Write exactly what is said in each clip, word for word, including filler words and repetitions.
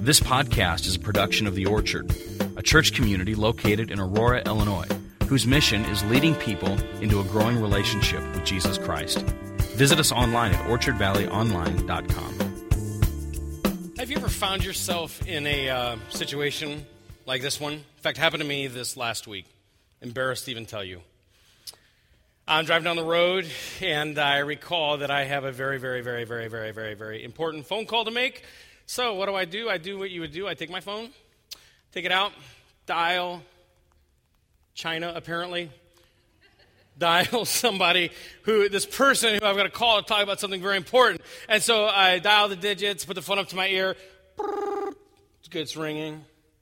This podcast is a production of The Orchard, a church community located in Aurora, Illinois, whose mission is leading people into a growing relationship with Jesus Christ. Visit us online at orchard valley online dot com. Have you ever found yourself in a uh, situation like this one? In fact, it happened to me this last week. Embarrassed to even tell you. I'm driving down the road, and I recall that I have a very, very, very, very, very, very, very important phone call to make. So what do I do? I do what you would do. I take my phone, take it out, dial China, apparently. Dial somebody who, this person who I've got to call to talk about something very important. And so I dial the digits, put the phone up to my ear. It's good, it's ringing.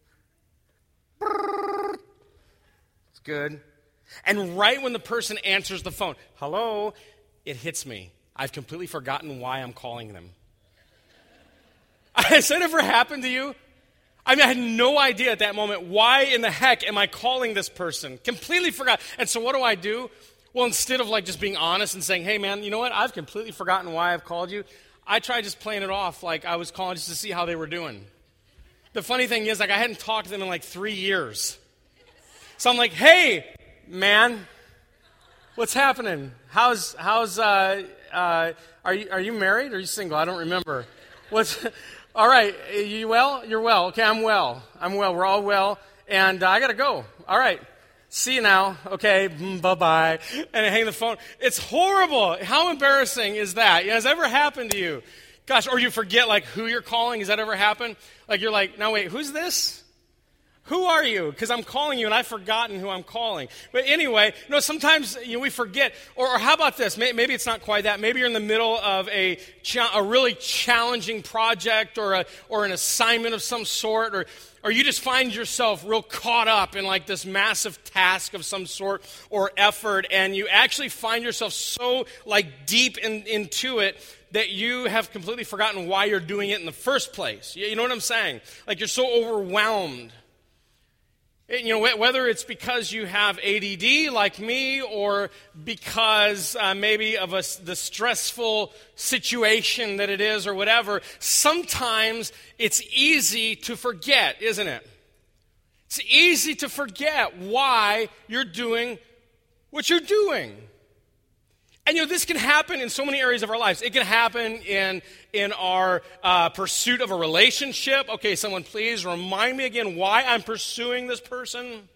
It's good. And right when the person answers the phone, hello, it hits me. I've completely forgotten why I'm calling them. Has that ever happened to you? I mean, I had no idea at that moment, why in the heck am I calling this person? Completely forgot. And so what do I do? Well, instead of like just being honest and saying, hey man, you know what? I've completely forgotten why I've called you. I tried just playing it off like I was calling just to see how they were doing. The funny thing is, like, I hadn't talked to them in like three years. So I'm like, hey, man, what's happening? How's, how's, uh, uh, are you, are you married or are you single? I don't remember. What's... All right, you well? You're well. Okay, I'm well. I'm well. We're all well. And uh, I got to go. All right. See you now. Okay, mm, bye-bye. And I hang the phone. It's horrible. How embarrassing is that? You know, has that ever happened to you? Gosh, or you forget, like, who you're calling. Has that ever happened? Like, you're like, no, wait, who's this? Who are you? Because I'm calling you and I've forgotten who I'm calling. But anyway, no, sometimes you know, we forget. Or, or how about this? Maybe it's not quite that. Maybe you're in the middle of a cha- a really challenging project or a or an assignment of some sort, or or you just find yourself real caught up in like this massive task of some sort or effort, and you actually find yourself so like deep in, into it that you have completely forgotten why you're doing it in the first place. You know what I'm saying? Like you're so overwhelmed. You know, whether it's because you have A D D like me, or because uh, maybe of a, the stressful situation that it is, or whatever, sometimes it's easy to forget, isn't it? It's easy to forget why you're doing what you're doing. And, you know, this can happen in so many areas of our lives. It can happen in in our uh, pursuit of a relationship. Okay, someone please remind me again why I'm pursuing this person.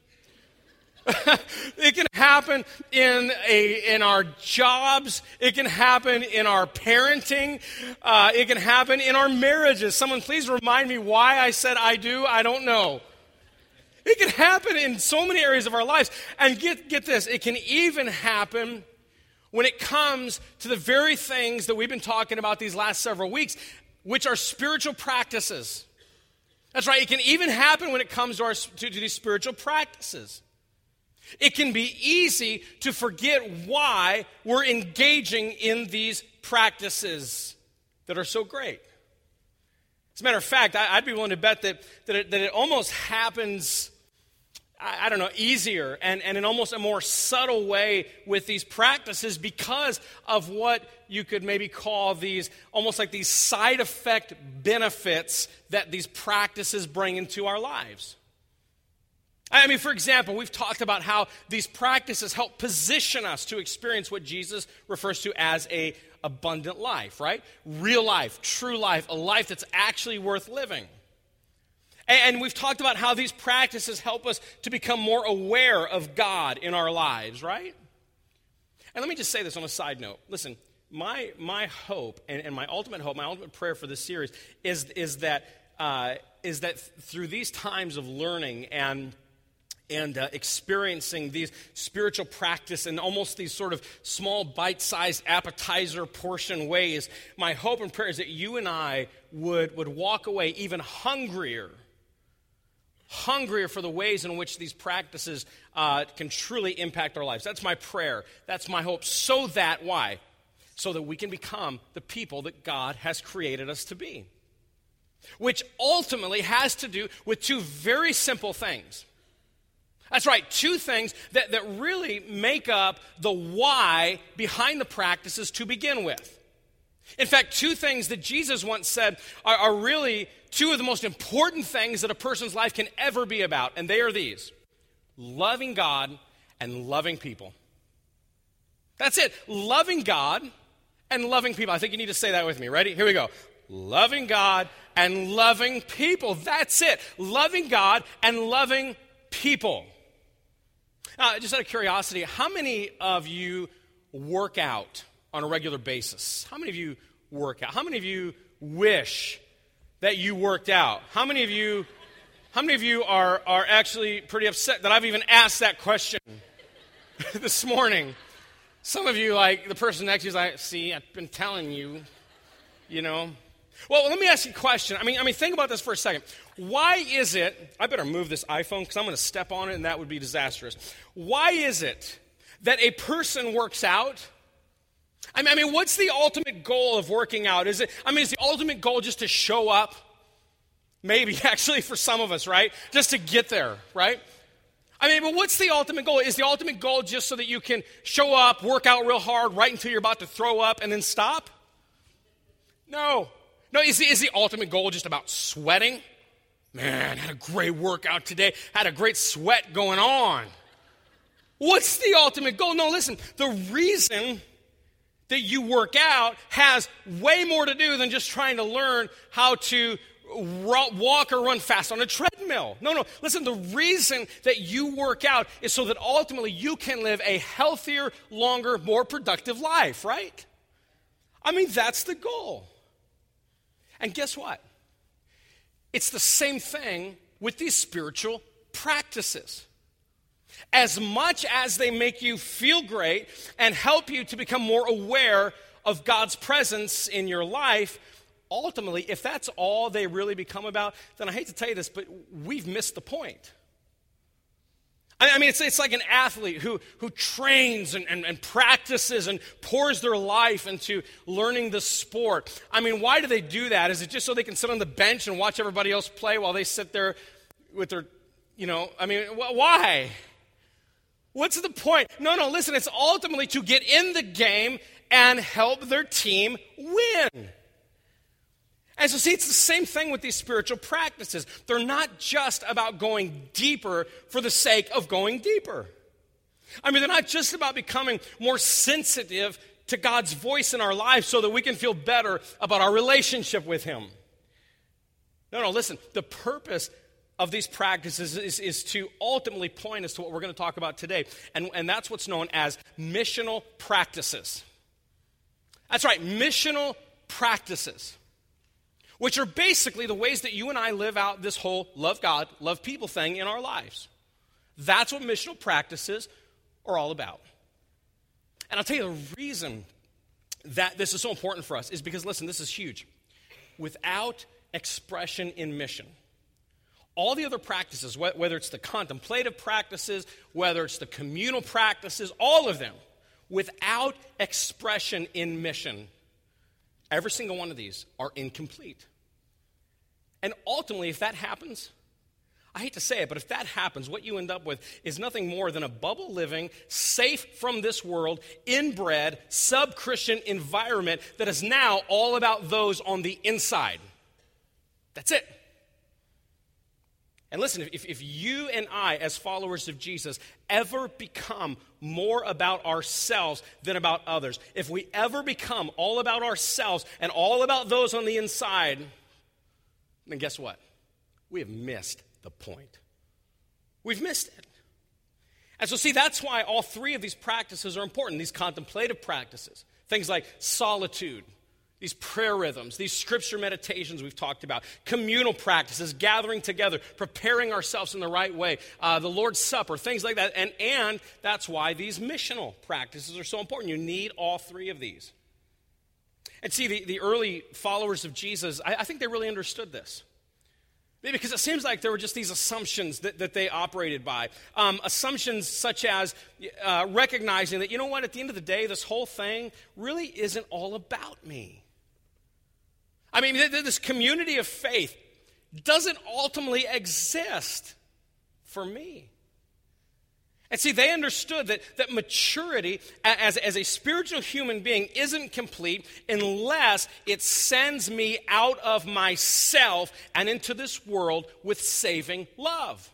It can happen in a in our jobs. It can happen in our parenting. Uh, it can happen in our marriages. Someone please remind me why I said I do. I don't know. It can happen in so many areas of our lives. And get get this, it can even happen when it comes to the very things that we've been talking about these last several weeks, which are spiritual practices. That's right. It can even happen when it comes to, our, to, to these spiritual practices. It can be easy to forget why we're engaging in these practices that are so great. As a matter of fact, I, I'd be willing to bet that, that, it, that it almost happens, I, I don't know, easier and, and in almost a more subtle way with these practices because of what you could maybe call these, almost like these side effect benefits that these practices bring into our lives. I mean, for example, we've talked about how these practices help position us to experience what Jesus refers to as a abundant life, right? Real life, true life, a life that's actually worth living. And we've talked about how these practices help us to become more aware of God in our lives, right? And let me just say this on a side note. Listen, my my hope and, and my ultimate hope, my ultimate prayer for this series is, is that uh, is that through these times of learning and and uh, experiencing these spiritual practice in almost these sort of small bite-sized appetizer portion ways, my hope and prayer is that you and I would, would walk away even hungrier, hungrier for the ways in which these practices uh, can truly impact our lives. That's my prayer. That's my hope. So that, why? So that we can become the people that God has created us to be. Which ultimately has to do with two very simple things. That's right, two things that, that really make up the why behind the practices to begin with. In fact, two things that Jesus once said are, are really two of the most important things that a person's life can ever be about, and they are these: loving God and loving people. That's it. Loving God and loving people. I think you need to say that with me. Ready? Here we go. Loving God and loving people. That's it. Loving God and loving people. Now, just out of curiosity, how many of you work out on a regular basis? How many of you work out? How many of you wish that you worked out? How many of you how many of you are, are actually pretty upset that I've even asked that question this morning? Some of you, like the person next to you is like, see, I've been telling you, you know. Well, let me ask you a question. I mean, I mean, think about this for a second. Why is it, I better move this iPhone because I'm going to step on it and that would be disastrous. Why is it that a person works out? I mean, I mean, what's the ultimate goal of working out? Is it, I mean, is the ultimate goal just to show up? Maybe, actually, for some of us, right? Just to get there, right? I mean, but what's the ultimate goal? Is the ultimate goal just so that you can show up, work out real hard, right until you're about to throw up, and then stop? No. No, is the, is the ultimate goal just about sweating? Man, had a great workout today. Had a great sweat going on. What's the ultimate goal? No, listen, the reason that you work out has way more to do than just trying to learn how to walk or run fast on a treadmill. No, no. Listen, the reason that you work out is so that ultimately you can live a healthier, longer, more productive life, right? I mean, that's the goal. And guess what? It's the same thing with these spiritual practices. As much as they make you feel great and help you to become more aware of God's presence in your life, ultimately, if that's all they really become about, then I hate to tell you this, but we've missed the point. I mean, it's, it's like an athlete who, who trains and, and, and practices and pours their life into learning the sport. I mean, why do they do that? Is it just so they can sit on the bench and watch everybody else play while they sit there with their, you know, I mean, wh- why? What's the point? No, no, listen, it's ultimately to get in the game and help their team win. And so see, it's the same thing with these spiritual practices. They're not just about going deeper for the sake of going deeper. I mean, they're not just about becoming more sensitive to God's voice in our lives so that we can feel better about our relationship with Him. No, no, listen, the purpose of these practices is, is to ultimately point us to what we're going to talk about today. And, and that's what's known as missional practices. That's right, missional practices, which are basically the ways that you and I live out this whole love God, love people thing in our lives. That's what missional practices are all about. And I'll tell you the reason that this is so important for us is because, listen, this is huge. Without expression in mission, all the other practices, whether it's the contemplative practices, whether it's the communal practices, all of them, without expression in mission, every single one of these are incomplete. And ultimately, if that happens, I hate to say it, but if that happens, what you end up with is nothing more than a bubble living, safe from this world, inbred, sub-Christian environment that is now all about those on the inside. That's it. And listen, if, if you and I, as followers of Jesus, ever become more about ourselves than about others, if we ever become all about ourselves and all about those on the inside, then guess what? We have missed the point. We've missed it. And so see, that's why all three of these practices are important, these contemplative practices. Things like solitude, these prayer rhythms, these scripture meditations we've talked about, communal practices, gathering together, preparing ourselves in the right way, uh, the Lord's Supper, things like that. And, and that's why these missional practices are so important. You need all three of these. And see, the, the early followers of Jesus, I, I think they really understood this. Because it seems like there were just these assumptions that, that they operated by. Um, assumptions such as uh, recognizing that, you know what, at the end of the day, this whole thing really isn't all about me. I mean, this community of faith doesn't ultimately exist for me. And see, they understood that, that maturity as, as a spiritual human being isn't complete unless it sends me out of myself and into this world with saving love.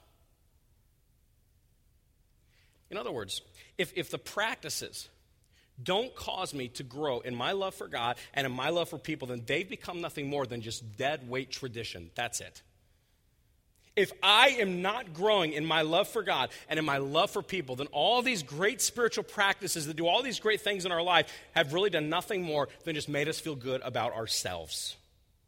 In other words, if, if the practices don't cause me to grow in my love for God and in my love for people, then they've become nothing more than just dead weight tradition. That's it. If I am not growing in my love for God and in my love for people, then all these great spiritual practices that do all these great things in our life have really done nothing more than just made us feel good about ourselves.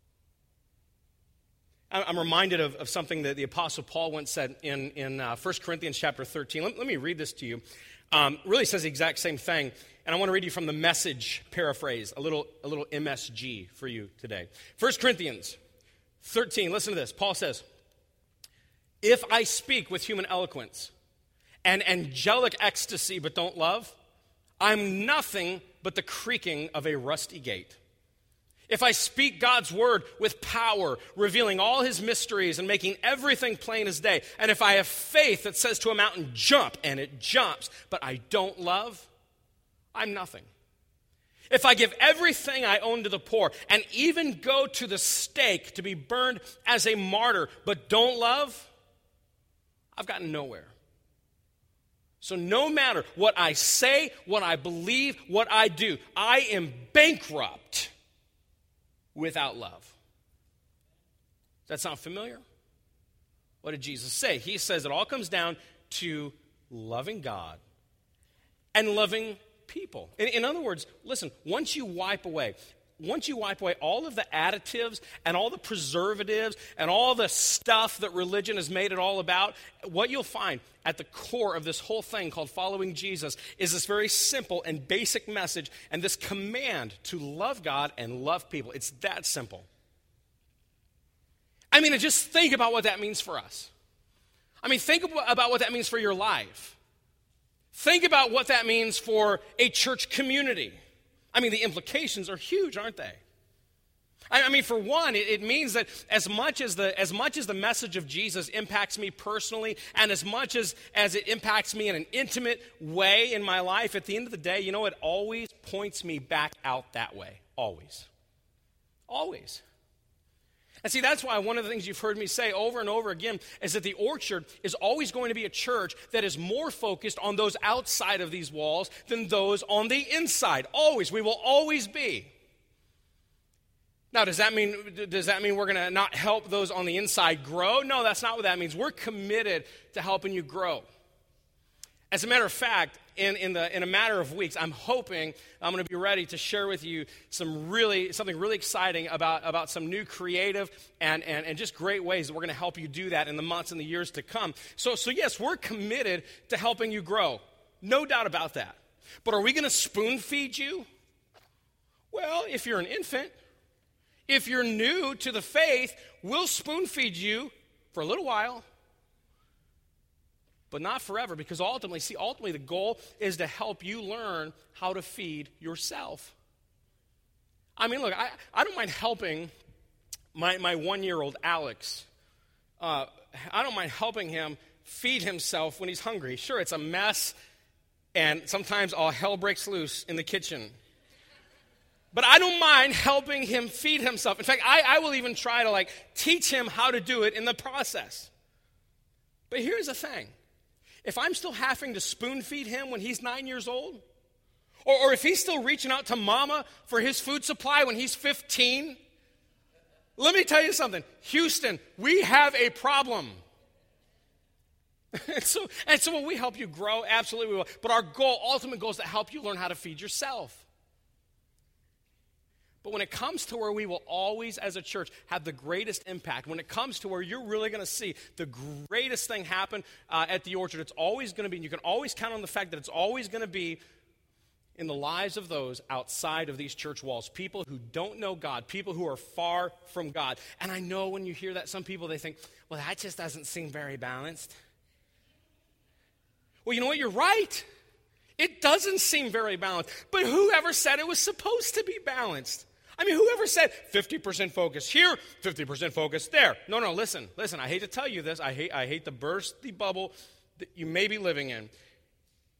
I'm reminded of, of something that the Apostle Paul once said in, in uh, First Corinthians chapter thirteen. Let, let me read this to you. Um, really says the exact same thing. And I want to read you from the Message paraphrase, a little, a little M S G for you today. First Corinthians thirteen, listen to this. Paul says, if I speak with human eloquence and angelic ecstasy but don't love, I'm nothing but the creaking of a rusty gate. If I speak God's word with power, revealing all his mysteries and making everything plain as day, and if I have faith that says to a mountain, jump, and it jumps, but I don't love, I'm nothing. If I give everything I own to the poor and even go to the stake to be burned as a martyr, but don't love, I've gotten nowhere. So no matter what I say, what I believe, what I do, I am bankrupt without love. Does that sound familiar? What did Jesus say? He says it all comes down to loving God and loving people. In, in other words, listen, once you wipe away, once you wipe away all of the additives and all the preservatives and all the stuff that religion has made it all about, what you'll find at the core of this whole thing called following Jesus is this very simple and basic message and this command to love God and love people. It's that simple. I mean, just think about what that means for us. I mean, think about what that means for your life. Think about what that means for a church community. I mean, the implications are huge, aren't they? I mean, for one, it, it means that as much as the as much as the message of Jesus impacts me personally, and as much as, as it impacts me in an intimate way in my life, at the end of the day, you know, it always points me back out that way. Always. Always. And see, that's why one of the things you've heard me say over and over again is that the Orchard is always going to be a church that is more focused on those outside of these walls than those on the inside. Always. We will always be. Now, does that mean, does that mean we're going to not help those on the inside grow? No, that's not what that means. We're committed to helping you grow. As a matter of fact, in, in, the, in a matter of weeks, I'm hoping I'm going to be ready to share with you some really something really exciting about, about some new creative and, and, and just great ways that we're going to help you do that in the months and the years to come. So, so yes, we're committed to helping you grow. No doubt about that. But are we going to spoon feed you? Well, if you're an infant, if you're new to the faith, we'll spoon feed you for a little while. But not forever, because ultimately, see, ultimately the goal is to help you learn how to feed yourself. I mean, look, I, I don't mind helping my, my one-year-old Alex. Uh, I don't mind helping him feed himself when he's hungry. Sure, it's a mess, and sometimes all hell breaks loose in the kitchen. But I don't mind helping him feed himself. In fact, I, I will even try to, like, teach him how to do it in the process. But here's the thing. If I'm still having to spoon feed him when he's nine years old, or, or if he's still reaching out to mama for his food supply when he's fifteen, let me tell you something. Houston, we have a problem. and, so, and so will we help you grow? Absolutely we will. But our goal, ultimate goal, is to help you learn how to feed yourself. But when it comes to where we will always, as a church, have the greatest impact, when it comes to where you're really going to see the greatest thing happen uh, at the Orchard, it's always going to be, and you can always count on the fact that it's always going to be in the lives of those outside of these church walls, people who don't know God, people who are far from God. And I know when you hear that, some people, they think, well, that just doesn't seem very balanced. Well, you know what? You're right. It doesn't seem very balanced. But whoever said it was supposed to be balanced? I mean, whoever said fifty percent focus here, fifty percent focus there? No, no, listen, listen, I hate to tell you this. I hate, I hate to burst the bubble that you may be living in.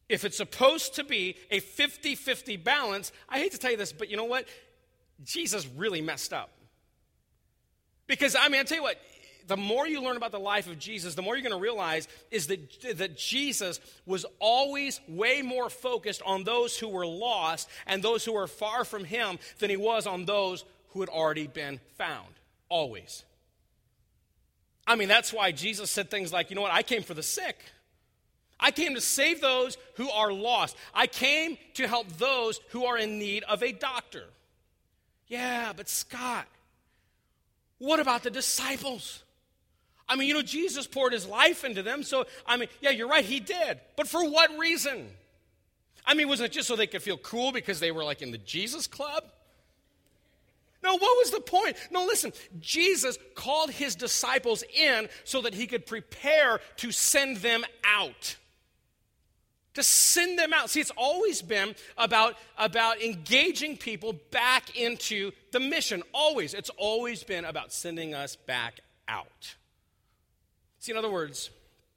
if it's supposed to be a fifty-fifty balance, I hate to tell you this, but you know what? Jesus really messed up. Because, I mean, I'll tell you what, the more you learn about the life of Jesus, the more you're going to realize is that, that Jesus was always way more focused on those who were lost and those who were far from him than he was on those who had already been found. Always. I mean, that's why Jesus said things like, you know what, I came for the sick. I came to save those who are lost. I came to help those who are in need of a doctor. Yeah, but Scott, what about the disciples? I mean, you know, Jesus poured his life into them, so, I mean, yeah, you're right, he did. But for what reason? I mean, was it just so they could feel cool because they were like in the Jesus club? No, what was the point? No, listen, Jesus called his disciples in so that he could prepare to send them out. To send them out. See, it's always been about, about engaging people back into the mission. Always. It's always been about sending us back out. See, in other words,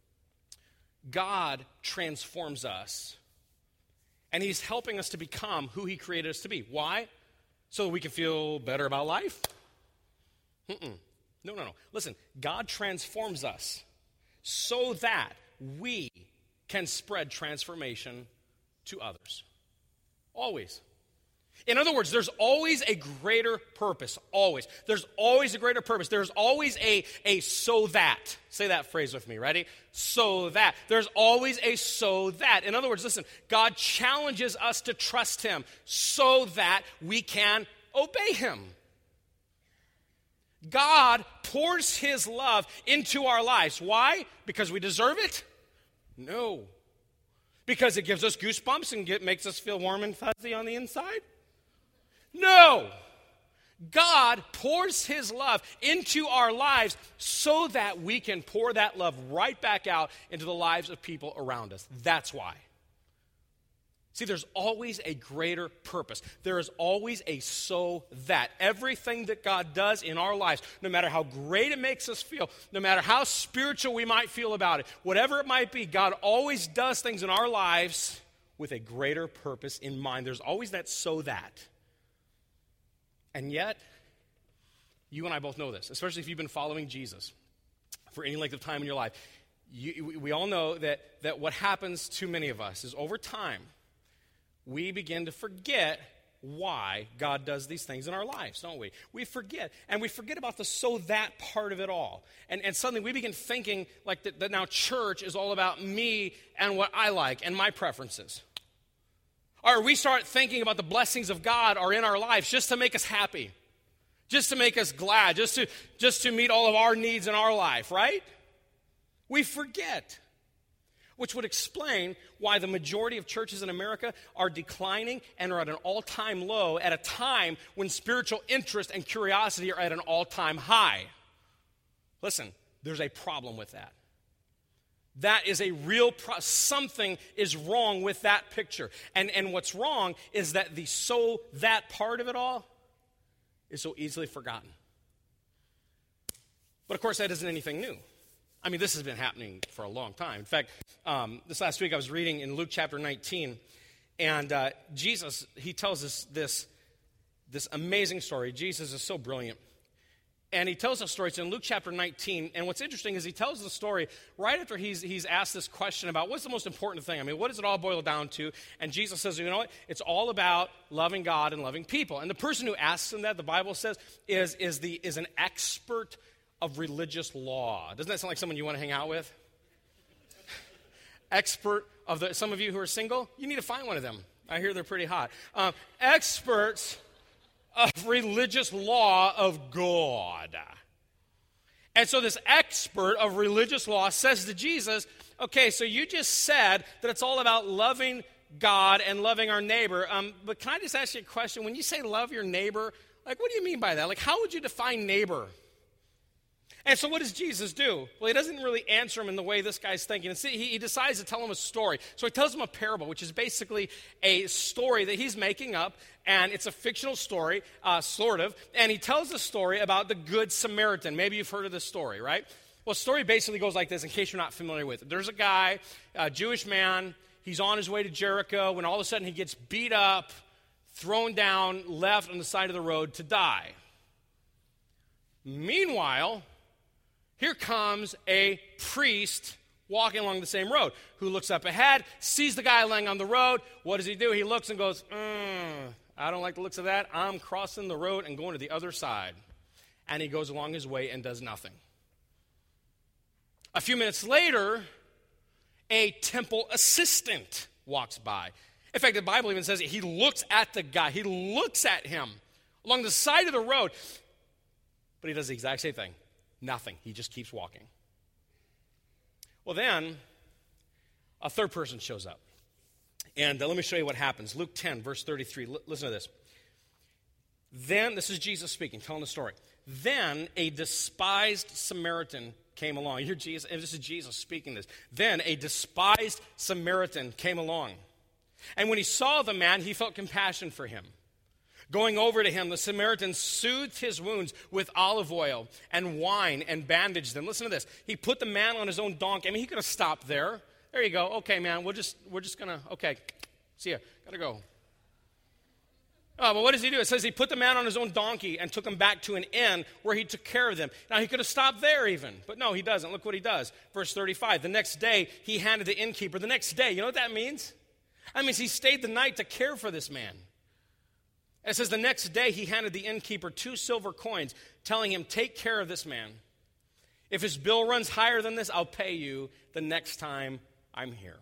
God transforms us, and he's helping us to become who he created us to be. Why? So that we can feel better about life? Mm-mm. No, no, no. Listen, God transforms us so that we can spread transformation to others. Always. In other words, there's always a greater purpose. Always. There's always a greater purpose. There's always a, a so that. Say that phrase with me. Ready? So that. There's always a so that. In other words, listen, God challenges us to trust him so that we can obey him. God pours his love into our lives. Why? Because we deserve it? No. Because it gives us goosebumps and get, makes us feel warm and fuzzy on the inside? No. God pours his love into our lives so that we can pour that love right back out into the lives of people around us. That's why. See, there's always a greater purpose. There is always a so that. Everything that God does in our lives, no matter how great it makes us feel, no matter how spiritual we might feel about it, whatever it might be, God always does things in our lives with a greater purpose in mind. There's always that so that. And yet, you and I both know this, especially if you've been following Jesus for any length of time in your life. You, we all know that, that what happens to many of us is over time, we begin to forget why God does these things in our lives, don't we? We forget, and we forget about the so that part of it all. And, and suddenly we begin thinking like that, that now church is all about me and what I like and my preferences. Or we start thinking about the blessings of God are in our lives just to make us happy, just to make us glad, just to, just to meet all of our needs in our life, right? We forget. Which would explain why the majority of churches in America are declining and are at an all-time low at a time when spiritual interest and curiosity are at an all-time high. Listen, there's a problem with that. That is a real pro- something is wrong with that picture. And, and what's wrong is that the so that part of it all is so easily forgotten. But of course, that isn't anything new. I mean, this has been happening for a long time. In fact, um, this last week I was reading in Luke chapter nineteen, and uh, Jesus, he tells us this, this amazing story. Jesus is so brilliant. And he tells us story. It's in Luke chapter nineteen. And what's interesting is he tells the story right after he's, he's asked this question about what's the most important thing. I mean, what does it all boil down to? And Jesus says, you know what? It's all about loving God and loving people. And the person who asks him that, the Bible says, is, is, the, is an expert of religious law. Doesn't that sound like someone you want to hang out with? Expert of the, some of you who are single, you need to find one of them. I hear they're pretty hot. Um, experts of religious law of God. And so this expert of religious law says to Jesus, okay, so you just said that it's all about loving God and loving our neighbor. Um, but can I just ask you a question? When you say love your neighbor, like what do you mean by that? Like how would you define neighbor? And so what does Jesus do? Well, he doesn't really answer him in the way this guy's thinking. He, he decides to tell him a story. So he tells him a parable, which is basically a story that he's making up, and it's a fictional story, uh, sort of. And he tells a story about the Good Samaritan. Maybe you've heard of this story, right? Well, the story basically goes like this, in case you're not familiar with it. There's a guy, a Jewish man. He's on his way to Jericho when all of a sudden he gets beat up, thrown down, left on the side of the road to die. Meanwhile, here comes a priest walking along the same road who looks up ahead, sees the guy laying on the road. What does he do? He looks and goes, mm, I don't like the looks of that. I'm crossing the road and going to the other side. And he goes along his way and does nothing. A few minutes later, a temple assistant walks by. In fact, the Bible even says he looks at the guy. He looks at him along the side of the road. But he does the exact same thing. Nothing. He just keeps walking. Well, then, a third person shows up. And uh, let me show you what happens. Luke ten, verse thirty-three. L- listen to this. Then, this is Jesus speaking, telling the story. Then a despised Samaritan came along. You hear Jesus, and this is Jesus speaking this. Then a despised Samaritan came along. And when he saw the man, he felt compassion for him. Going over to him, the Samaritan soothed his wounds with olive oil and wine and bandaged them. Listen to this. He put the man on his own donkey. I mean, he could have stopped there. There you go. Okay, man, we'll just, we're just going to, okay, see ya. Got to go. Oh, but what does he do? It says he put the man on his own donkey and took him back to an inn where he took care of them. Now, he could have stopped there even, but no, he doesn't. Look what he does. Verse thirty-five, the next day he handed the innkeeper, the next day, you know what that means? That means he stayed the night to care for this man. It says the next day he handed the innkeeper two silver coins, telling him, take care of this man. If his bill runs higher than this, I'll pay you the next time I'm here.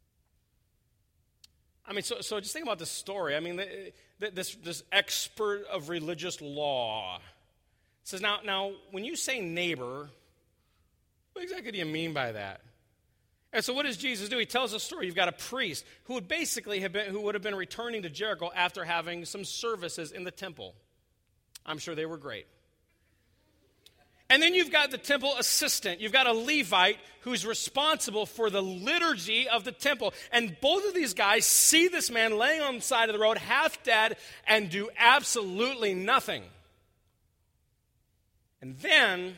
I mean, so, so just think about this story. I mean, the, the, this, this expert of religious law says, now, now, when you say neighbor, what exactly do you mean by that? And so what does Jesus do? He tells a story. You've got a priest who would basically have been, who would have been returning to Jericho after having some services in the temple. I'm sure they were great. And then you've got the temple assistant. You've got a Levite who's responsible for the liturgy of the temple. And both of these guys see this man laying on the side of the road, half dead, and do absolutely nothing. And then,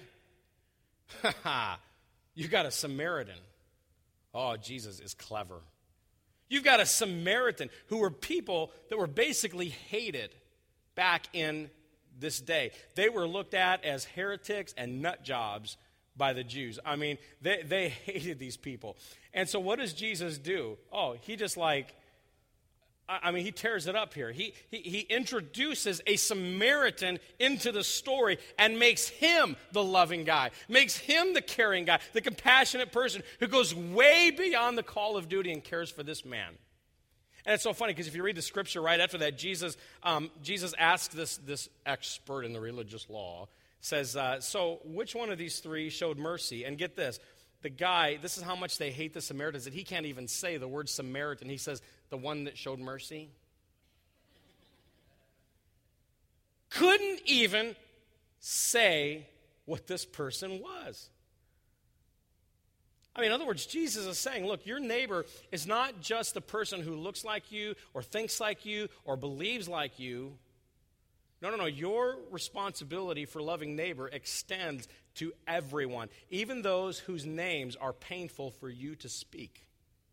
you've got a Samaritan. Oh, Jesus is clever. You've got a Samaritan who were people that were basically hated back in this day. They were looked at as heretics and nut jobs by the Jews. I mean, they, they hated these people. And so what does Jesus do? Oh, he just like, I mean, he tears it up here. He, he, he introduces a Samaritan into the story and makes him the loving guy, makes him the caring guy, the compassionate person who goes way beyond the call of duty and cares for this man. And it's so funny because if you read the scripture right after that, Jesus um, Jesus asks this, this expert in the religious law, says, uh, so which one of these three showed mercy? And get this, the guy, this is how much they hate the Samaritans, that he can't even say the word Samaritan. He says, the one that showed mercy. Couldn't even say what this person was. I mean, in other words, Jesus is saying, look, your neighbor is not just the person who looks like you or thinks like you or believes like you. No, no, no. Your responsibility for loving neighbor extends to everyone, even those whose names are painful for you to speak.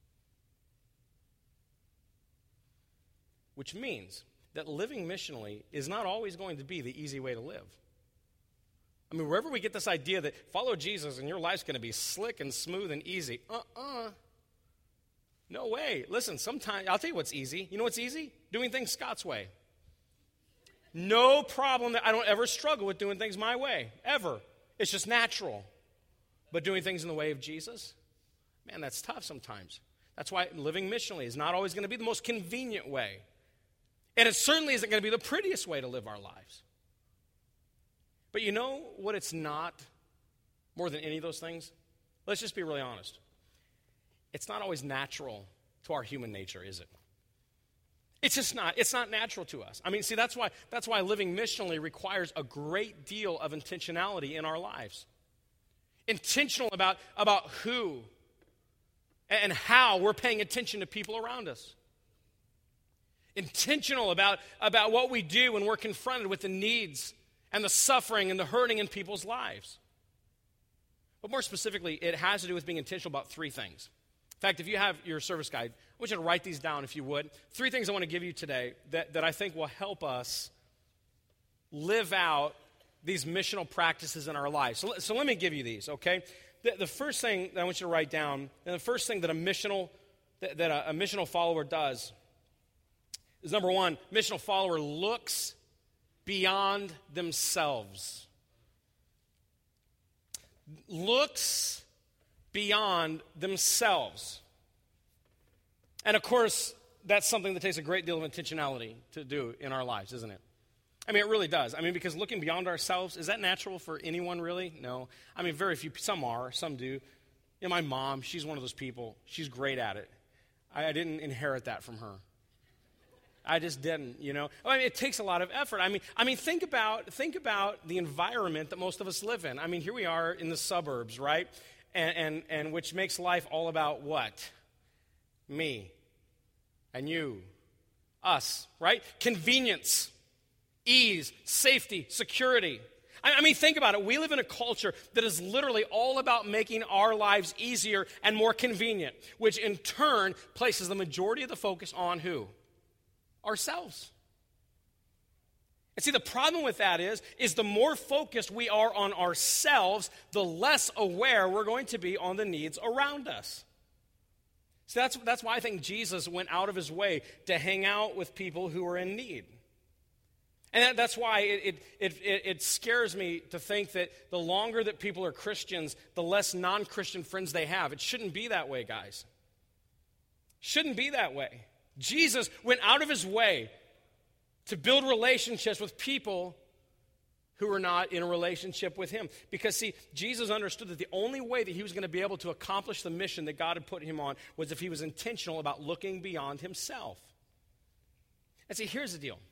Which means that living missionally is not always going to be the easy way to live. I mean, wherever we get this idea that follow Jesus and your life's going to be slick and smooth and easy, uh-uh. No way. Listen, sometimes, I'll tell you what's easy. You know what's easy? Doing things Scott's way. No problem that I don't ever struggle with doing things my way, ever. It's just natural. But doing things in the way of Jesus, man, that's tough sometimes. That's why living missionally is not always going to be the most convenient way. And it certainly isn't going to be the prettiest way to live our lives. But you know what it's not more than any of those things? Let's just be really honest. It's not always natural to our human nature, is it? It's just not. It's not natural to us. I mean, see, that's why that's why living missionally requires a great deal of intentionality in our lives. Intentional about, about who and how we're paying attention to people around us. Intentional about, about what we do when we're confronted with the needs and the suffering and the hurting in people's lives. But more specifically, it has to do with being intentional about three things. In fact, if you have your service guide, I want you to write these down if you would. Three things I want to give you today that, that I think will help us live out these missional practices in our lives. So, so let me give you these, okay? The, the first thing that I want you to write down, and the first thing that a missional that, that a, a missional follower does is, number one, missional follower looks beyond themselves. Looks beyond themselves. And of course, that's something that takes a great deal of intentionality to do in our lives, isn't it? I mean, it really does. I mean, because looking beyond ourselves, is that natural for anyone, really? No. I mean, very few. Some are. Some do. You know, my mom, she's one of those people. She's great at it. I, I didn't inherit that from her. I just didn't, you know. I mean, it takes a lot of effort. I mean, I mean, think about think about the environment that most of us live in. I mean, here we are in the suburbs, right? And and, and which makes life all about what? Me and you, us, right? Convenience. Ease, safety, security. I mean, think about it. We live in a culture that is literally all about making our lives easier and more convenient, which in turn places the majority of the focus on who? Ourselves. And see, the problem with that is, is the more focused we are on ourselves, the less aware we're going to be on the needs around us. So that's, that's why I think Jesus went out of his way to hang out with people who are in need. And that, that's why it, it, it, it scares me to think that the longer that people are Christians, the less non-Christian friends they have. It shouldn't be that way, guys. Shouldn't be that way. Jesus went out of his way to build relationships with people who are not in a relationship with him. Because, see, Jesus understood that the only way that he was going to be able to accomplish the mission that God had put him on was if he was intentional about looking beyond himself. And see, here's the deal.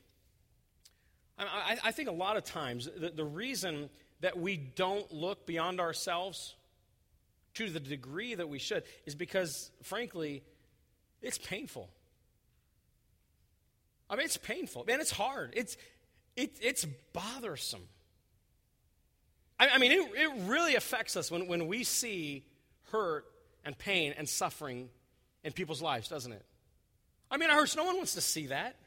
I, I think a lot of times the, the reason that we don't look beyond ourselves to the degree that we should is because, frankly, it's painful. I mean, it's painful. Man, it's hard. It's it, it's bothersome. I, I mean, it, it really affects us when, when we see hurt and pain and suffering in people's lives, doesn't it? I mean, it hurts. No one wants to see that.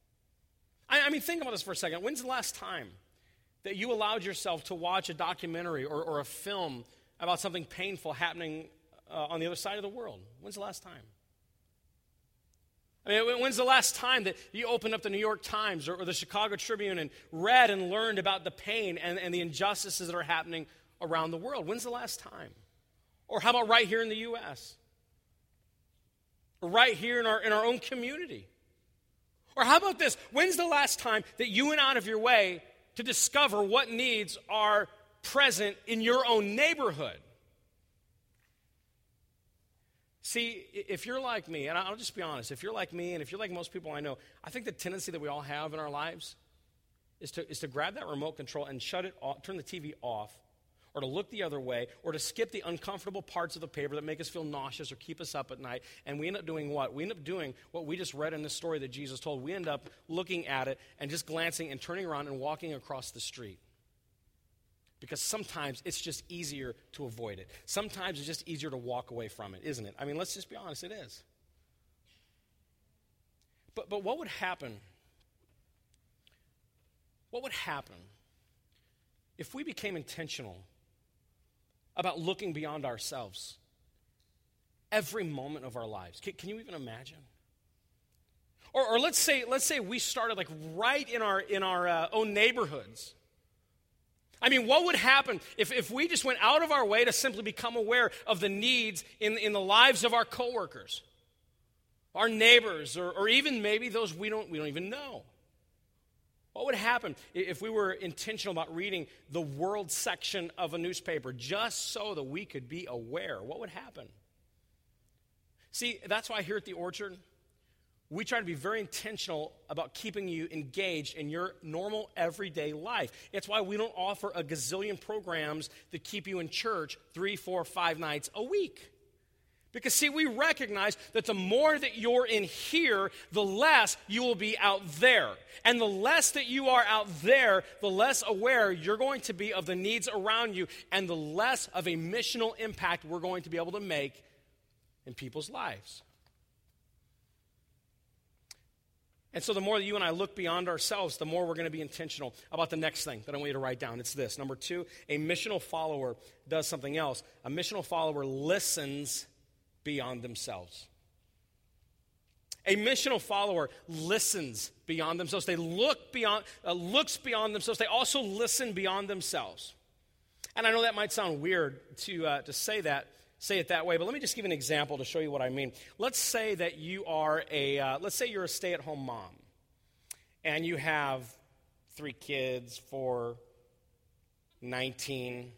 I mean, think about this for a second. When's the last time that you allowed yourself to watch a documentary or, or a film about something painful happening uh, on the other side of the world? When's the last time? I mean, when's the last time that you opened up the New York Times or, or the Chicago Tribune and read and learned about the pain and, and the injustices that are happening around the world? When's the last time? Or how about right here in the U S? Or right here in our in our own community? Or how about this? When's the last time that you went out of your way to discover what needs are present in your own neighborhood? See, if you're like me, and I'll just be honest, if you're like me and if you're like most people I know, I think the tendency that we all have in our lives is to, is to grab that remote control and shut it off, turn the T V off, or to look the other way, or to skip the uncomfortable parts of the paper that make us feel nauseous or keep us up at night. And we end up doing what? We end up doing what we just read in the story that Jesus told. We end up looking at it and just glancing and turning around and walking across the street. Because sometimes it's just easier to avoid it. Sometimes it's just easier to walk away from it, isn't it? I mean, let's just be honest, it is. But, but what would happen? What would happen if we became intentional about looking beyond ourselves every moment of our lives? Can, can you even imagine? Or, or let's say, let's say we started like right in our in our uh, own neighborhoods. I mean, what would happen if, if we just went out of our way to simply become aware of the needs in, in the lives of our coworkers, our neighbors, or, or even maybe those we don't we don't even know? What would happen if we were intentional about reading the world section of a newspaper just so that we could be aware? What would happen? See, that's why here at the Orchard, we try to be very intentional about keeping you engaged in your normal everyday life. It's why we don't offer a gazillion programs that keep you in church three, four, five nights a week. Because, see, we recognize that the more that you're in here, the less you will be out there. And the less that you are out there, the less aware you're going to be of the needs around you, and the less of a missional impact we're going to be able to make in people's lives. And so the more that you and I look beyond ourselves, the more we're going to be intentional about the next thing that I want you to write down. It's this. Number two, a missional follower does something else. A missional follower listens beyond themselves. A missional follower listens beyond themselves. They look beyond, uh, looks beyond themselves. They also listen beyond themselves. And I know that might sound weird to uh, to say that, say it that way, but let me just give you an example to show you what I mean. Let's say that you are a, uh, let's say you're a stay-at-home mom, and you have three kids, four, nineteen.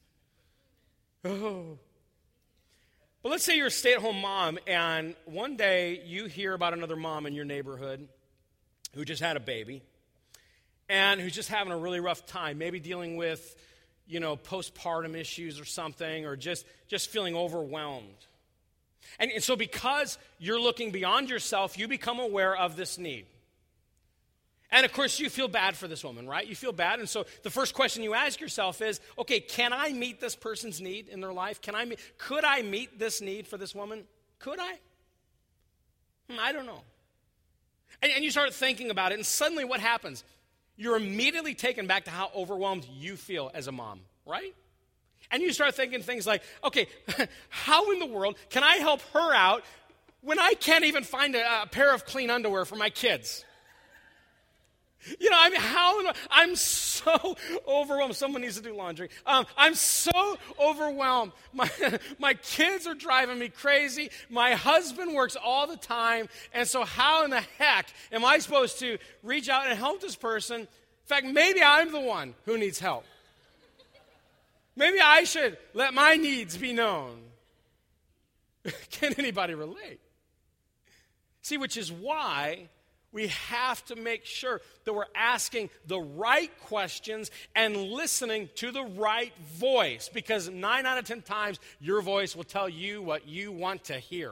Oh. But let's say you're a stay-at-home mom, and one day you hear about another mom in your neighborhood who just had a baby, and who's just having a really rough time, maybe dealing with you know, postpartum issues or something, or just, just feeling overwhelmed. And, and so because you're looking beyond yourself, you become aware of this need. And of course, you feel bad for this woman, right? You feel bad. And so the first question you ask yourself is, okay, can I meet this person's need in their life? Can I meet, could I meet this need for this woman? Could I? Hmm, I don't know. And, and you start thinking about it, and suddenly what happens? You're immediately taken back to how overwhelmed you feel as a mom, right? And you start thinking things like, okay, how in the world can I help her out when I can't even find a, a pair of clean underwear for my kids? You know, I mean, how, in the, I'm so overwhelmed. Someone needs to do laundry. Um, I'm so overwhelmed. My, my kids are driving me crazy. My husband works all the time. And so how in the heck am I supposed to reach out and help this person? In fact, maybe I'm the one who needs help. Maybe I should let my needs be known. Can anybody relate? See, which is why we have to make sure that we're asking the right questions and listening to the right voice, because nine out of ten times your voice will tell you what you want to hear.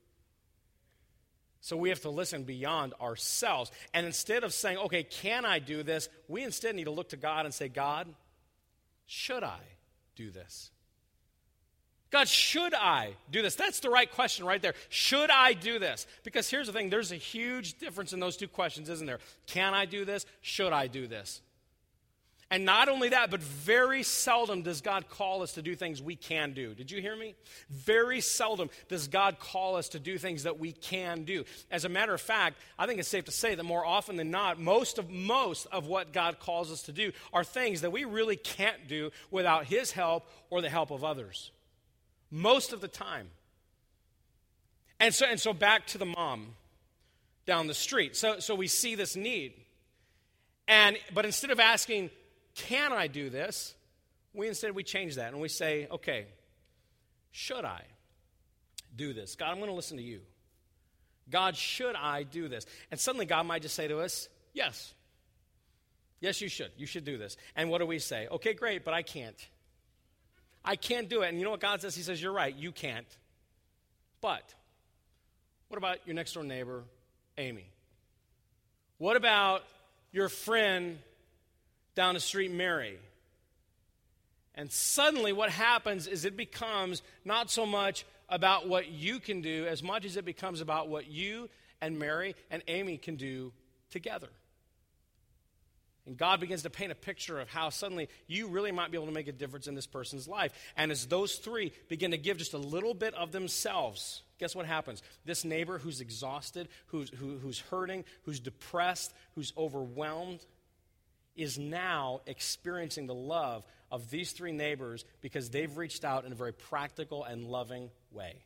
So we have to listen beyond ourselves. And instead of saying, okay, can I do this? We instead need to look to God and say, God, should I do this? God, should I do this? That's the right question right there. Should I do this? Because here's the thing, there's a huge difference in those two questions, isn't there? Can I do this? Should I do this? And not only that, but very seldom does God call us to do things we can do. Did you hear me? Very seldom does God call us to do things that we can do. As a matter of fact, I think it's safe to say that more often than not, most of most of what God calls us to do are things that we really can't do without His help or the help of others. Most of the time. And so and so back to the mom down the street. So so we see this need. And but instead of asking, can I do this? We instead we change that and we say, okay, should I do this? God, I'm going to listen to you. God, should I do this? And suddenly God might just say to us, yes. Yes, you should. You should do this. And what do we say? Okay, great, but I can't. I can't do it. And you know what God says? He says, you're right, you can't. But what about your next door neighbor, Amy? What about your friend down the street, Mary? And suddenly what happens is it becomes not so much about what you can do as much as it becomes about what you and Mary and Amy can do together. And God begins to paint a picture of how suddenly you really might be able to make a difference in this person's life. And as those three begin to give just a little bit of themselves, guess what happens? This neighbor who's exhausted, who's, who, who's hurting, who's depressed, who's overwhelmed, is now experiencing the love of these three neighbors because they've reached out in a very practical and loving way.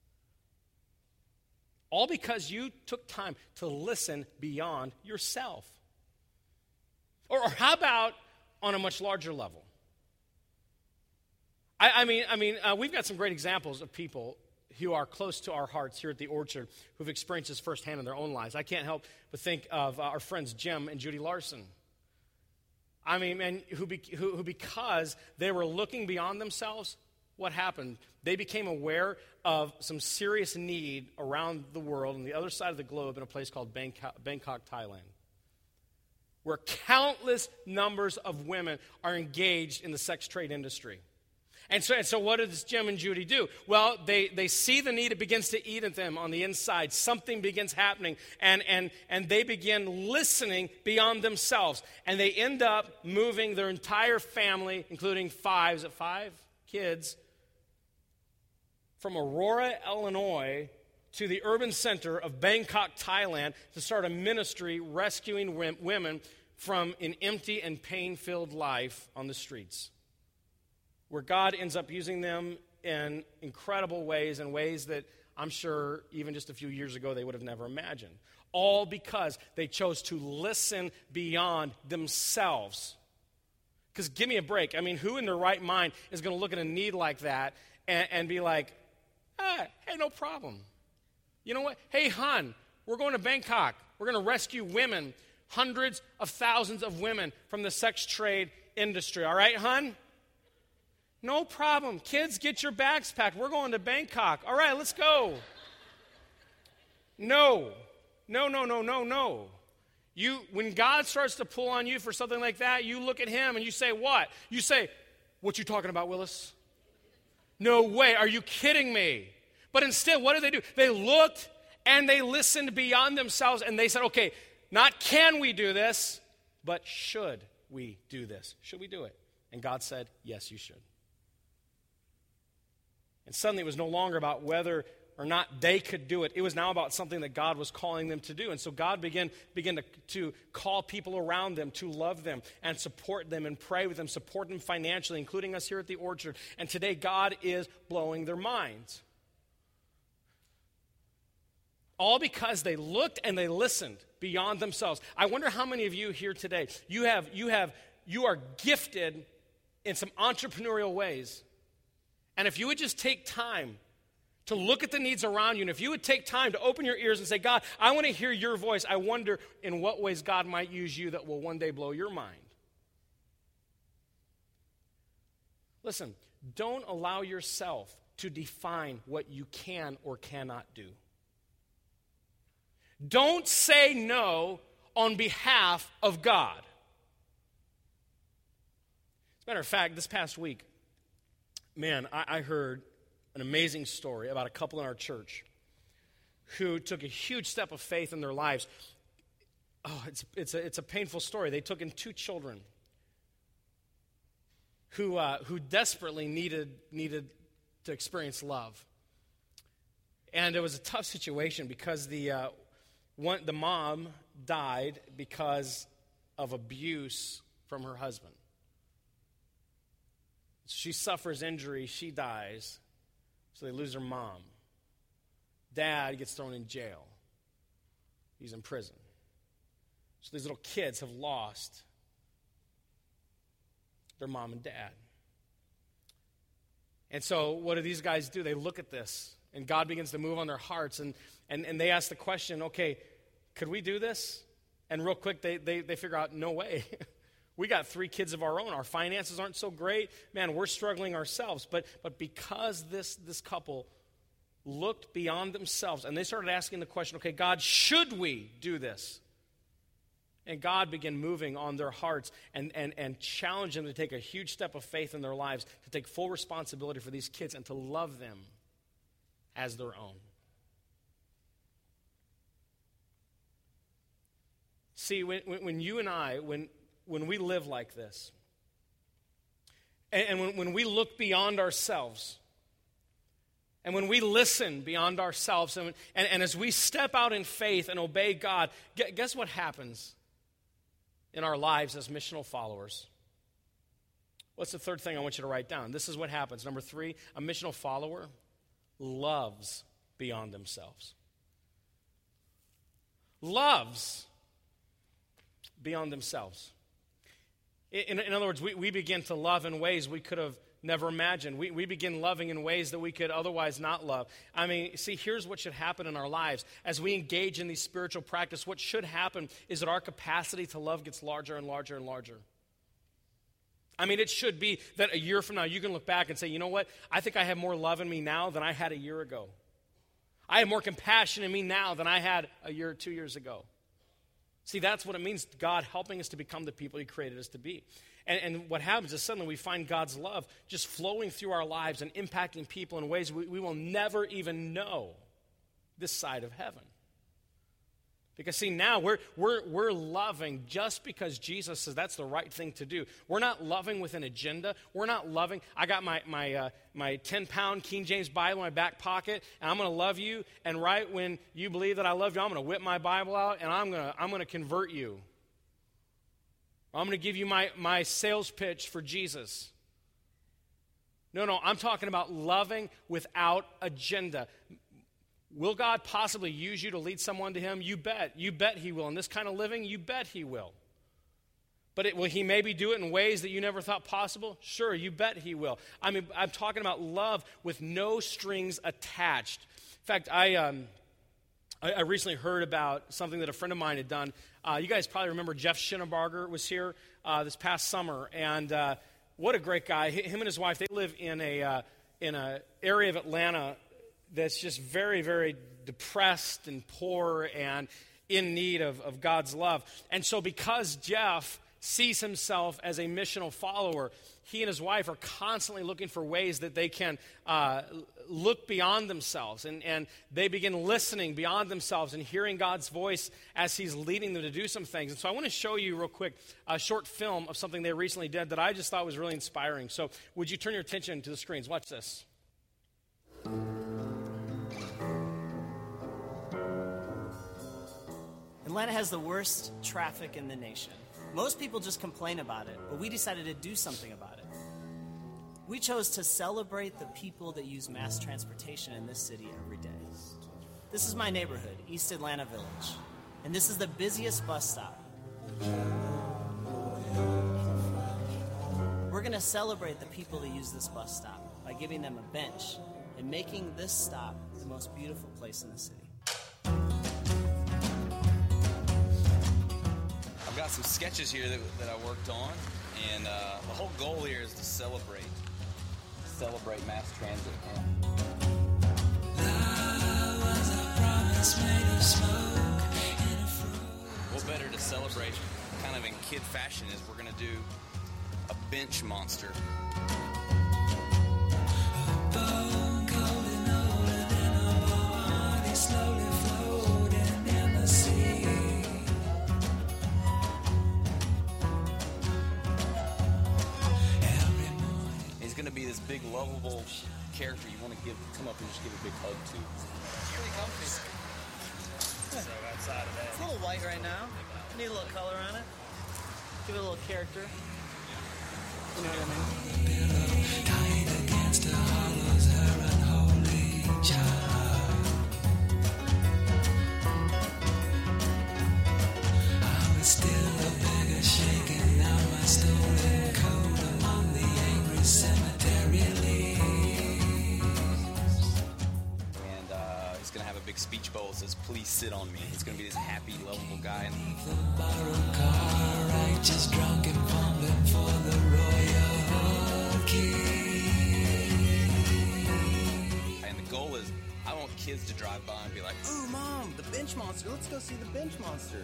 All because you took time to listen beyond yourself. Or, or how about on a much larger level? I, I mean, I mean, uh, we've got some great examples of people who are close to our hearts here at the Orchard who've experienced this firsthand in their own lives. I can't help but think of uh, our friends Jim and Judy Larson. I mean, and who, be, who, who because they were looking beyond themselves, what happened? They became aware of some serious need around the world on the other side of the globe in a place called Bangkok, Bangkok, Thailand, where countless numbers of women are engaged in the sex trade industry. And so, and so what does Jim and Judy do? Well, they, they see the need. It begins to eat at them on the inside. Something begins happening, and, and, and they begin listening beyond themselves. And they end up moving their entire family, including five, is it five kids, from Aurora, Illinois, to the urban center of Bangkok, Thailand, to start a ministry rescuing women from an empty and pain-filled life on the streets, where God ends up using them in incredible ways, in ways that I'm sure even just a few years ago they would have never imagined. All because they chose to listen beyond themselves. Because give me a break. I mean, who in their right mind is going to look at a need like that and, and be like, ah, hey, no problem. You know what? Hey, hon, we're going to Bangkok. We're going to rescue women, hundreds of thousands of women from the sex trade industry. All right, hon? No problem. Kids, get your bags packed. We're going to Bangkok. All right, let's go. No. No, no, no, no, no. You, when God starts to pull on you for something like that, you look at him and you say, what? You say, what you talking about, Willis? No way. Are you kidding me? But instead, what did they do? They looked and they listened beyond themselves and they said, okay, not can we do this, but should we do this? Should we do it? And God said, yes, you should. And suddenly it was no longer about whether or not they could do it. It was now about something that God was calling them to do. And so God began, began to, to call people around them, to love them and support them and pray with them, support them financially, including us here at the Orchard. And today God is blowing their minds. All because they looked and they listened beyond themselves. I wonder how many of you here today, you have, you have, you are gifted in some entrepreneurial ways. And if you would just take time to look at the needs around you, and if you would take time to open your ears and say, God, I want to hear your voice, I wonder in what ways God might use you that will one day blow your mind. Listen, don't allow yourself to define what you can or cannot do. Don't say no on behalf of God. As a matter of fact, this past week, man, I, I heard an amazing story about a couple in our church who took a huge step of faith in their lives. Oh, it's it's a, it's a painful story. They took in two children who uh, who desperately needed needed to experience love. And it was a tough situation because the uh, one the mom died because of abuse from her husband. She suffers injury, she dies, so they lose her mom. Dad gets thrown in jail. He's in prison. So these little kids have lost their mom and dad. And so what do these guys do? They look at this, and God begins to move on their hearts, and, and, and they ask the question, okay, could we do this? And real quick, they, they, they figure out, no way. We got three kids of our own. Our finances aren't so great. Man, we're struggling ourselves. But but because this, this couple looked beyond themselves and they started asking the question, okay, God, should we do this? And God began moving on their hearts and, and, and challenged them to take a huge step of faith in their lives, to take full responsibility for these kids and to love them as their own. See, when, when, when you and I, when... When we live like this, and, and when, when we look beyond ourselves, and when we listen beyond ourselves, and, and, and as we step out in faith and obey God, guess what happens in our lives as missional followers? What's the third thing I want you to write down? This is what happens. Number three, a missional follower loves beyond themselves. Loves beyond themselves. In, in other words, we, we begin to love in ways we could have never imagined. We, we begin loving in ways that we could otherwise not love. I mean, see, here's what should happen in our lives. As we engage in these spiritual practice, what should happen is that our capacity to love gets larger and larger and larger. I mean, it should be that a year from now, you can look back and say, you know what? I think I have more love in me now than I had a year ago. I have more compassion in me now than I had a year or two years ago. See, that's what it means, God helping us to become the people he created us to be. And, and what happens is suddenly we find God's love just flowing through our lives and impacting people in ways we, we will never even know this side of heaven. Because see, now we're, we're, we're loving just because Jesus says that's the right thing to do. We're not loving with an agenda. We're not loving. I got my my uh, my ten-pound King James Bible in my back pocket, and I'm going to love you. And right when you believe that I love you, I'm going to whip my Bible out, and I'm going to I'm going to convert you. I'm going to give you my, my sales pitch for Jesus. No, no, I'm talking about loving without agenda. Will God possibly use you to lead someone to him? You bet. You bet he will. In this kind of living, you bet he will. But it, will he maybe do it in ways that you never thought possible? Sure, you bet he will. I mean, I'm talking about love with no strings attached. In fact, I um, I, I recently heard about something that a friend of mine had done. Uh, you guys probably remember Jeff Schinnebarger was here uh, this past summer, and uh, what a great guy. Him and his wife, they live in a uh, in an area of Atlanta that's just very, very depressed and poor and in need of, of God's love. And so because Jeff sees himself as a missional follower, he and his wife are constantly looking for ways that they can uh, look beyond themselves. And, and they begin listening beyond themselves and hearing God's voice as he's leading them to do some things. And so I want to show you real quick a short film of something they recently did that I just thought was really inspiring. So would you turn your attention to the screens? Watch this. Atlanta has the worst traffic in the nation. Most people just complain about it, but we decided to do something about it. We chose to celebrate the people that use mass transportation in this city every day. This is my neighborhood, East Atlanta Village, and this is the busiest bus stop. We're going to celebrate the people that use this bus stop by giving them a bench and making this stop the most beautiful place in the city. I've got some sketches here that, that I worked on, and uh, the whole goal here is to celebrate, celebrate mass transit. What better to celebrate kind of in kid fashion is we're going to do a bench monster. He's going to be this big, lovable character you want to give, come up and just give a big hug to. It's really comfy. So outside of that. It's a little white right now. Need a little color on it. Give it a little character. You know what I mean? Dying against the hollows, her unholy child. I was still a bigger shaking out my stolen coat among the angry cemetery leaves. And uh, he's going to have a big speech bowl that says, "Please sit on me." He's going to be this happy, lovable guy. And the borrowed car, righteous, drunk, and fumbling for the royal key. And the goal is, I want kids to drive by and be like, "Ooh, Mom, the bench monster. Let's go see the bench monster."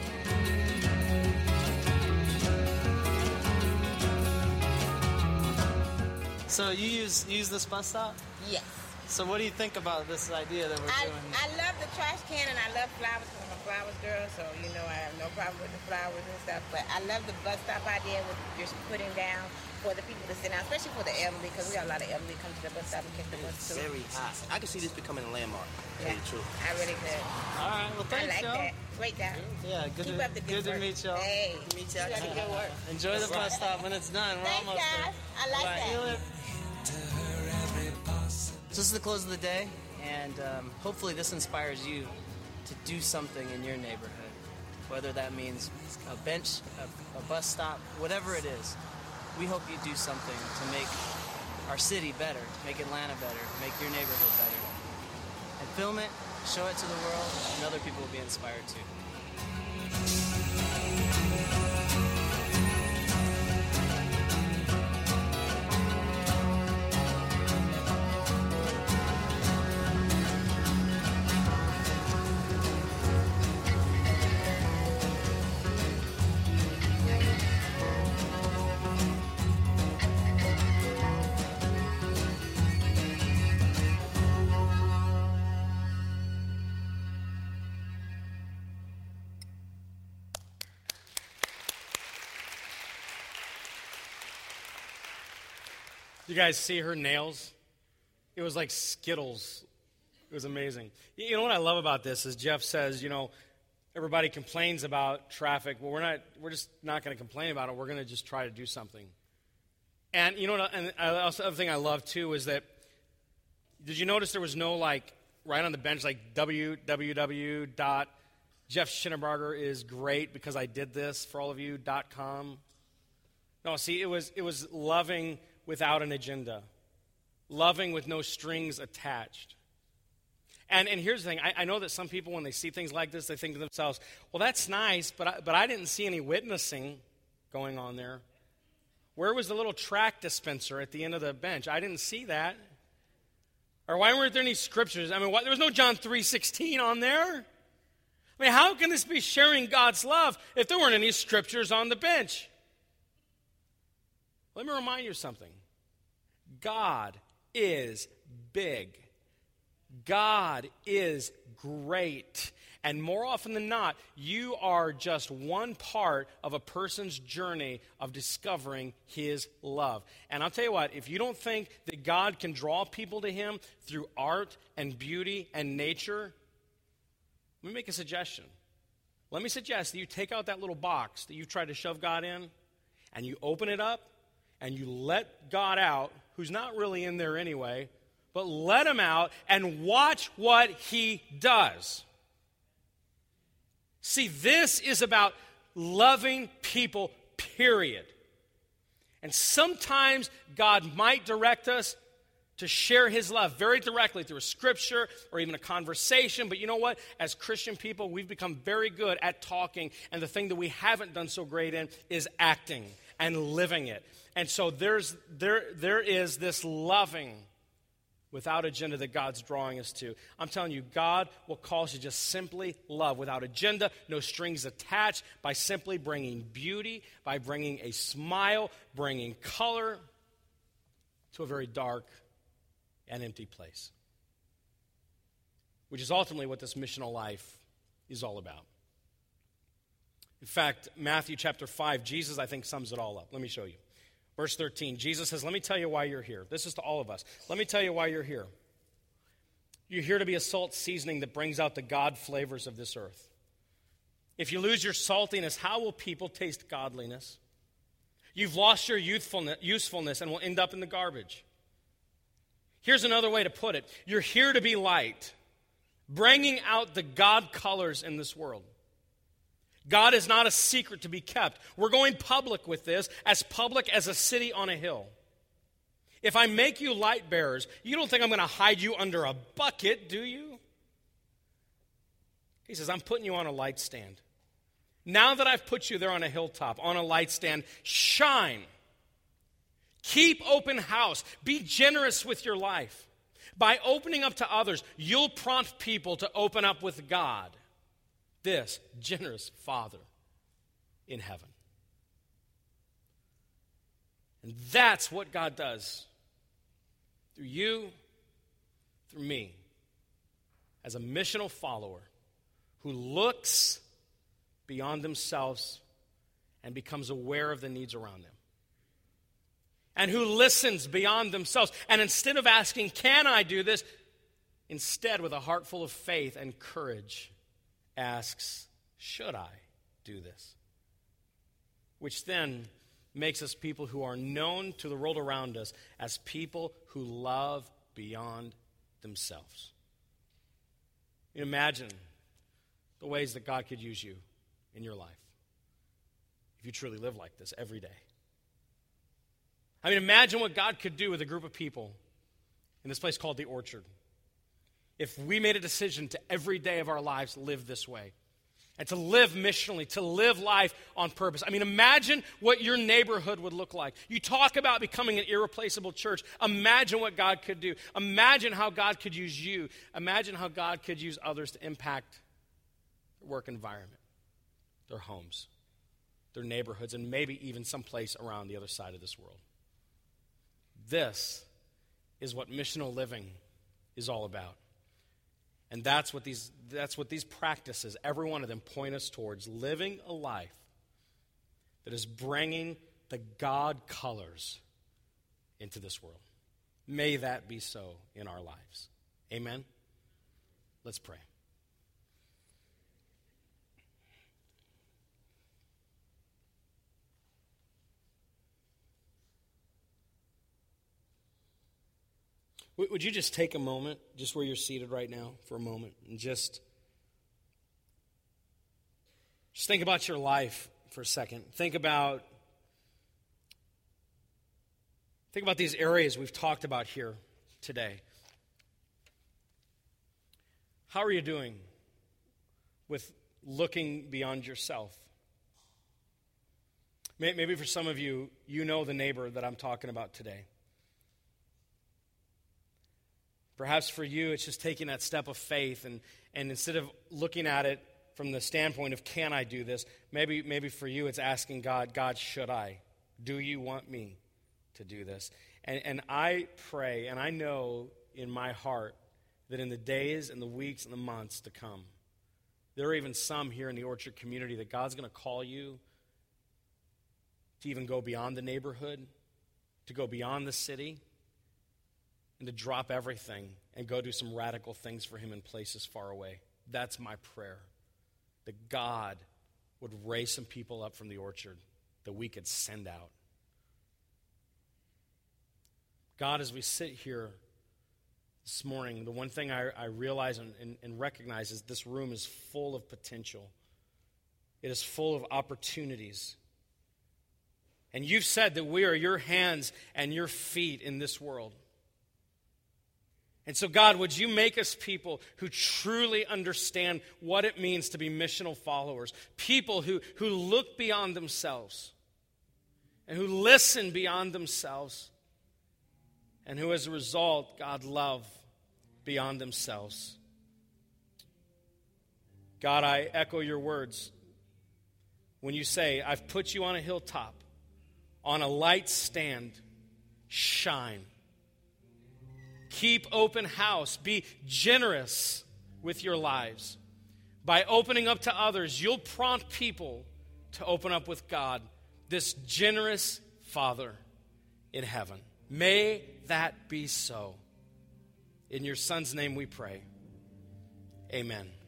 So you use use this bus stop? Yes. So what do you think about this idea that we're I, doing? I love the trash can and I love flowers because I'm a flowers girl, so you know I have no problem with the flowers and stuff. But I love the bus stop idea with just putting down for the people to sit down, especially for the elderly, because we got a lot of elderly come to the bus stop and catch the bus too. Very hot. I can see this becoming a landmark. Yeah, True. I really could. All right, well thanks, I like y'all. that. Great job. Yeah, good Keep to, up the good, good to work. meet y'all. Hey, Good to meet y'all. keep up the good work. Enjoy the bus stop when it's done. We're Thanks, almost guys. there. I like Bye. that. See you later. So this is the close of the day, and um, hopefully this inspires you to do something in your neighborhood, whether that means a bench, a, a bus stop, whatever it is. We hope you do something to make our city better, make Atlanta better, make your neighborhood better. And film it, show it to the world, and other people will be inspired too. You guys see her nails? It was like Skittles. It was amazing. You know what I love about this is Jeff says, you know, everybody complains about traffic. Well, we're not. We're just not going to complain about it. We're going to just try to do something. And you know what? And the other thing I love too is that. Did you notice there was no like right on the bench like w w w dot Jeff Schinnebarger is great because I did this for all of you dot com. No, see, it was it was loving without an agenda, loving with no strings attached. And and here's the thing, I, I know that some people, when they see things like this, they think to themselves, well, that's nice, but I, but I didn't see any witnessing going on there. Where was the little track dispenser at the end of the bench? I didn't see that. Or why weren't there any scriptures? I mean, why, there was no John three sixteen on there. I mean, how can this be sharing God's love if there weren't any scriptures on the bench? Let me remind you something. God is big. God is great. And more often than not, you are just one part of a person's journey of discovering his love. And I'll tell you what, if you don't think that God can draw people to him through art and beauty and nature, let me make a suggestion. Let me suggest that you take out that little box that you've tried to shove God in, and you open it up, and you let God out, who's not really in there anyway, but let him out and watch what he does. See, this is about loving people, period. And sometimes God might direct us to share his love very directly through a scripture or even a conversation. But you know what? As Christian people, we've become very good at talking. And the thing that we haven't done so great in is acting and living it. And so there's there there is this loving without agenda that God's drawing us to. I'm telling you, God will call us to just simply love without agenda, no strings attached, by simply bringing beauty, by bringing a smile, bringing color to a very dark and empty place, which is ultimately what this missional life is all about. In fact, Matthew chapter five, Jesus, I think, sums it all up. Let me show you. Verse thirteen, Jesus says, let me tell you why you're here. This is to all of us. Let me tell you why you're here. You're here to be a salt seasoning that brings out the God flavors of this earth. If you lose your saltiness, how will people taste godliness? You've lost your youthfulness, usefulness and will end up in the garbage. Here's another way to put it. You're here to be light, bringing out the God colors in this world. God is not a secret to be kept. We're going public with this, as public as a city on a hill. If I make you light bearers, you don't think I'm going to hide you under a bucket, do you? He says, I'm putting you on a light stand. Now that I've put you there on a hilltop, on a light stand, shine. Keep open house. Be generous with your life. By opening up to others, you'll prompt people to open up with God, this generous Father in heaven. And that's what God does through you, through me, as a missional follower who looks beyond themselves and becomes aware of the needs around them. And who listens beyond themselves. And instead of asking, can I do this? Instead, with a heart full of faith and courage, asks, should I do this? Which then makes us people who are known to the world around us as people who love beyond themselves. You imagine the ways that God could use you in your life if you truly live like this every day. I mean, imagine what God could do with a group of people in this place called the Orchard if we made a decision to every day of our lives live this way and to live missionally, to live life on purpose. I mean, imagine what your neighborhood would look like. You talk about becoming an irreplaceable church. Imagine what God could do. Imagine how God could use you. Imagine how God could use others to impact their work environment, their homes, their neighborhoods, and maybe even someplace around the other side of this world. This is what missional living is all about. And that's what these that's what these practices, every one of them, point us towards, living a life that is bringing the God colors into this world. May that be so in our lives. Amen? Let's pray. Would you just take a moment, just where you're seated right now, for a moment, and just, just think about your life for a second. Think about, think about these areas we've talked about here today. How are you doing with looking beyond yourself? Maybe for some of you, you know the neighbor that I'm talking about today. Perhaps for you, it's just taking that step of faith, and, and instead of looking at it from the standpoint of, can I do this? Maybe, maybe for you, it's asking God, God, should I? Do you want me to do this? And, and I pray, and I know in my heart that in the days and the weeks and the months to come, there are even some here in the Orchard community that God's going to call you to even go beyond the neighborhood, to go beyond the city, and to drop everything and go do some radical things for him in places far away. That's my prayer, that God would raise some people up from the Orchard that we could send out. God, as we sit here this morning, the one thing I, I realize and, and, and recognize is this room is full of potential. It is full of opportunities. And you've said that we are your hands and your feet in this world. And so, God, would you make us people who truly understand what it means to be missional followers, people who, who look beyond themselves and who listen beyond themselves, and who, as a result, God, love beyond themselves. God, I echo your words when you say, I've put you on a hilltop, on a light stand, shine. Keep open house. Be generous with your lives. By opening up to others, you'll prompt people to open up with God, this generous Father in heaven. May that be so. In your Son's name we pray. Amen.